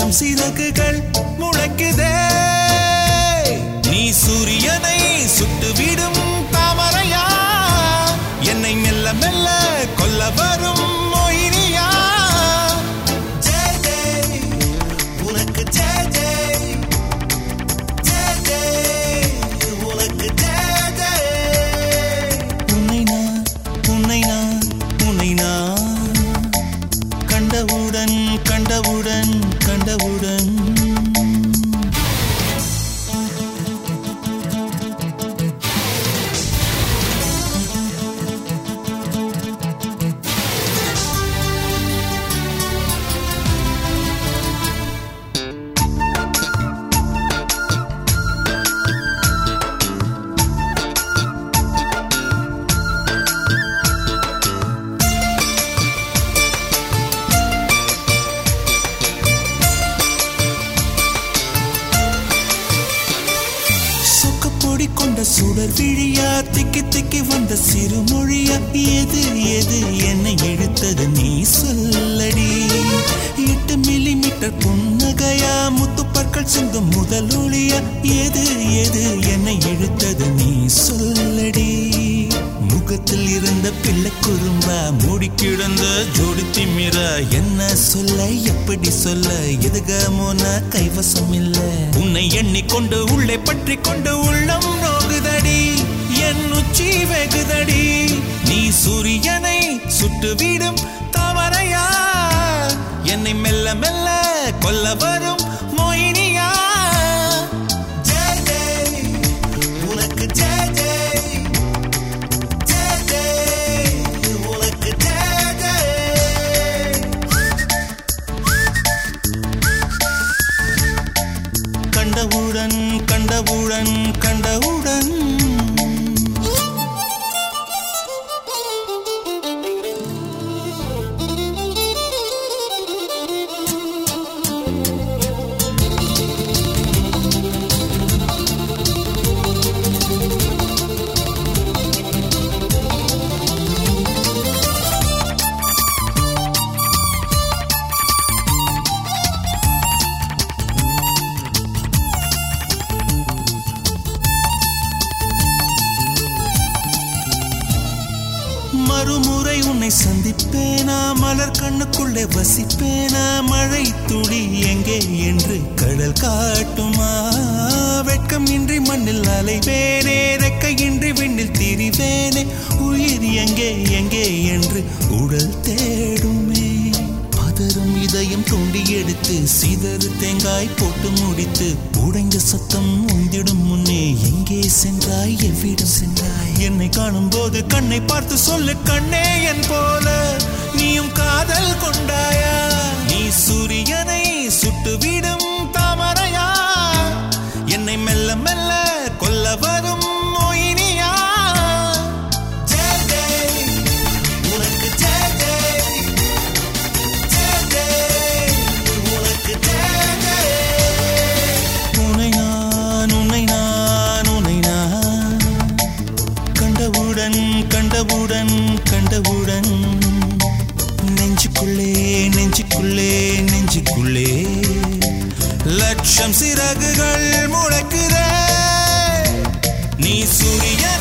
லட்சம் சிறகுகள் முளைக்குதே நீ சூரியனை சுட்டுவிடும் தாமரையா என்னை மெல்ல மெல்ல கொல்ல வரும் மொயினியா ஜெய் ஜெய் உனக்கு ஜெய் ஜெய் ஜெய் ஜெய் உனக்கு ஜெய் ஜெய் உன்னை நான் கண்டவுடன் கண்டவுடன் கண்டவுடன் கொண்ட சுடர் விழியா திக்கி திக்கி வந்த சிறுமொழியா எது எது என்னை இழுத்தது நீ சொல்லடி 8 மில்லிமீட்டர் புன்னகையா முத்துப்பற்கள் சிந்தும் முதல் ஒளியா எது எது என்னை இழுத்தது நீ சொல்லடி முகத்தில் இருந்த பிள்ளை குறும்பா மூடி கிடந்த ஜோடி திமிரா என்ன சொல்ல எப்படி சொல்ல எதுகமோன கைவசம் இல்ல உன்னை எண்ணிக்கொண்டு உள்ளே பற்றி கொண்டு உள்ளம் நோகுதடி என் உச்சி வெகுதடி நீ சூரியனை சுட்டுவிடும் தாமரையா என்னை மெல்ல மெல்ல கொல்ல வரும் மொயினியா ஜெய் ஜெய் உனக்கு ஜெய் ஜெய் ஜெய் ஜெய் உனக்கு ஜெய் ஜெய் கண்டவுடன் கண்டவுடன் கண்டவுடன் மறுமுறை உன்னை சந்திப்பேனா மலர் கண்ணுக்குள்ளே வசிப்பேனா மழை துளி எங்கே என்று கடல் காட்டுமா வெட்கம் இன்றி மண்ணில் அலைவேனே ரெக்கையின்றி விண்ணில் திரிவேனே உயிர் எங்கே எங்கே என்று உடல் தேடுமே பதறும் இதயம் தோண்டி எடுத்து சிதறு தேங்காய் போட்டு முடித்து உடைந்த சத்தம் உந்திடும் முன்னே எங்கே சென்றாய் எவ்விடம் சென்றாய் என்னை காணும் போது கண்ணை பார்த்து சொல்லு கண்ணே என் போல நீயும் காதல் கொண்டாயா நீ சூரியனை சுட்டுவிடும் தாமரையா என்னை மெல்ல மெல்ல கொல்ல வரும் மொயினியா ஜெய் ஜெய் உனக்கு ஜெய் ஜெய் ஜெய் ஜெய் உனக்கு ஜெய் ஜெய் உன்னை நான் கண்டவுடன் கண்டவுடன் கண்டவுடன் நெஞ்சுக்குள்ளே நெஞ்சுக்குள்ளே நெஞ்சுக்குள்ளே லட்சம் சிறகுகள் முளைக்குதே நீ சூரியன்